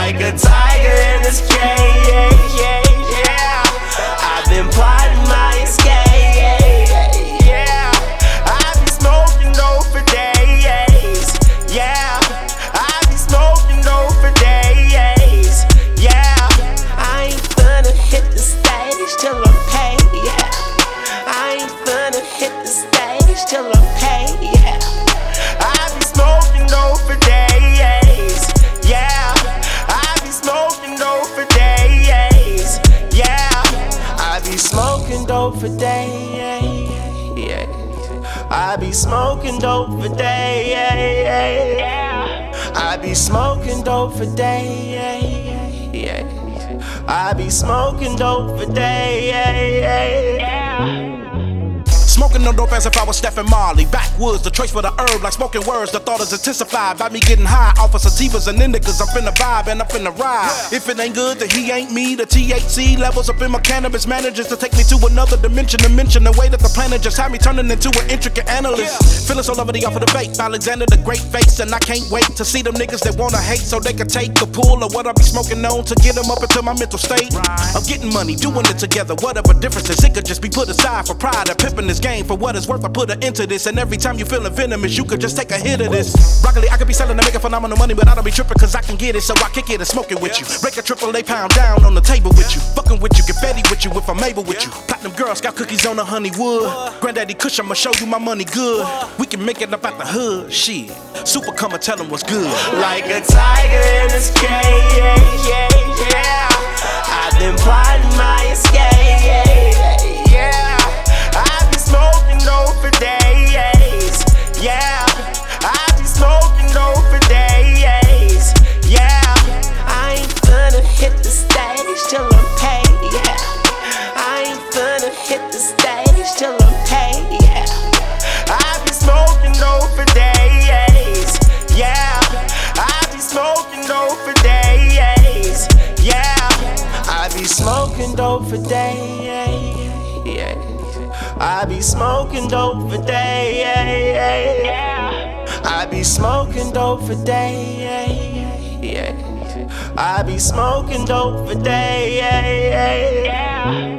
like a tiger in his cage. Yeah, I've been plotting my escape. Yeah, I be smoking dope for days. Yeah, I be smoking dope for days. Yeah, I ain't gonna hit the stage till I'm paid. Yeah, I ain't gonna hit the stage till I'm paid. Yeah, I be smoking dope for days. Yeah, I be smoking dope for days. Yeah, I be smoking dope for days. Yeah, I be smoking dope for days. I be smoking dope for days. Yeah, I be smoking dope for days. Smoking no dope as if I was Stephen Marley. Backwoods, the choice for the herb, like smoking words. The thought is intensified by me getting high off of sativas and indicas. I'm finna vibe and I'm finna ride. If it ain't good, then he ain't me. The THC levels up in my cannabis manages to take me to another dimension. To mention the way that the planet just had me turning into an intricate analyst. Feeling so lovely off of the vape. Alexander the Great face, and I can't wait to see them niggas that wanna hate so they can take the pull of what I be smoking on to get them up into my mental state of getting money, doing it together. Whatever difference is, it could just be put aside for pride and pimping this game. For what it's worth, I put it into this. And every time you feeling venomous, you could just take a hit of this. Broccoli, I could be selling and making phenomenal money, but I don't be tripping cause I can get it. So I kick it and smoke it with you. Break a AAA pound down on the table with you. Fucking with you, get Betty with you if I'm able with you. Platinum Girl Scout cookies on the honeywood. Granddaddy Kush, I'ma show you my money good. We can make it up out the hood, shit. Super come and tell them what's good. Like a tiger in his cage. Yeah, I've been plotting my escape. Yeah, I be smoking dope for days. Yeah, I be smoking dope for days. Yeah, I ain't gonna hit the stage till I'm paid. Yeah, I ain't gonna hit the stage till I'm paid. Yeah, I be smoking dope for days. Yeah, I be smoking dope for days. Yeah, I be smoking dope for days. Yeah, I be smoking dope for days. I be smoking dope for days. Yeah, I be smoking dope for days.